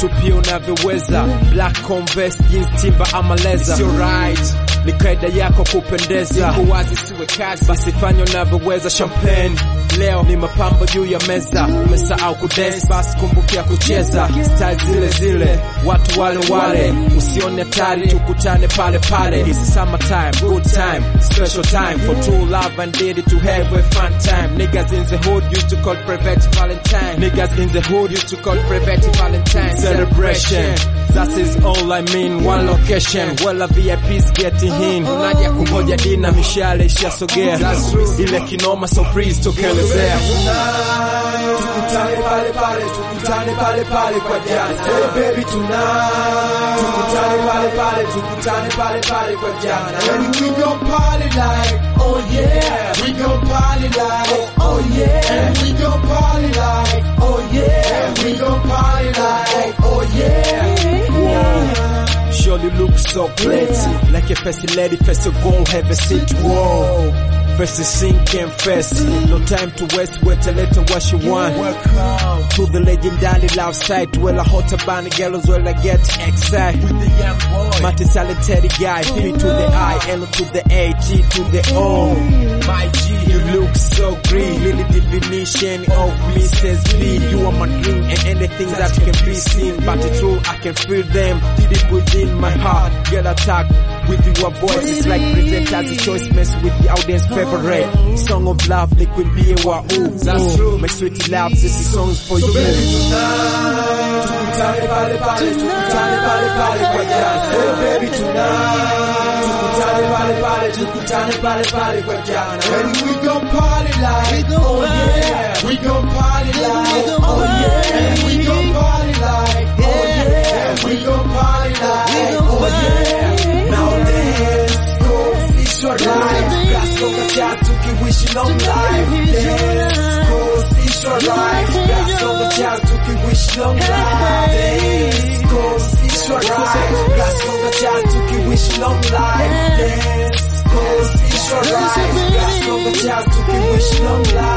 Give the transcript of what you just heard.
tupia unavyoweza, black converse, jeans, timber ama leather. It's your right, ni kaida yako kupendeza, iko wazi siwe kazi, basi fanya unavyoweza. Champagne leo ni mapambo juu ya meza, umesahau kudance, basi kumbukia kucheza. Style zile zile, watu wale wale, usione hatari, tukutane pale pale. It's summer time, good time, special time for true love and did it to have a fun time. Niggas in the hood used to call private Valentine. Niggas in the hood used to call private Valentine. Celebration, that is all I mean, one location. Well, a VIP's getting in. Unaja kungoja dina, mishale ishasogea. Ile kinoma surprise tokelezea. Tukutane pale pale, tukutane pale pale kwa jana. Hey baby tonight. Tukutane pale pale, tukutane pale pale kwa jana. And we gon' party like, oh yeah. We gon' party like, oh yeah. And we gon' party like, oh yeah. We gon' party like, oh yeah. Whoa, surely look so plenty, like a fancy lady, first of all have a seat. Whoa, first to sink and first, no time to waste, wait a little what you want. Welcome to the legendary love site, well a hot band girls, well I get excited with the young boy, multi talented guy, P to the I, L to the A, G to the O. My G, you look so green, really definition of Mrs. B. You are my dream and anything that can be seen, but it's true I can feel them deep within my heart. Get attacked with your voice, it's like presenters the choice mess with the audience favorite. Song of love, liquid beer wa ooh. That's true, my sweet love, this is songs for you. So baby tonight, tukutane pale pale, tukutane pale pale kwa jana. Hey baby tonight, tukutane pale pale, tukutane pale pale kwa jana. And we gon' party like, oh yeah. We gon' party like, oh yeah. And we gon' party like, oh yeah. We gon' party like, oh yeah. Now dance, go, it's your life. Gas on the jazz, tuki wish long life. Dance, go, it's your life. Gas on the jazz, tuki wish long life. Dance, go, it's your life. Gas on the jazz, tuki wish long life. Dance, go, it's your life. Gas on the jazz, tuki wish long life.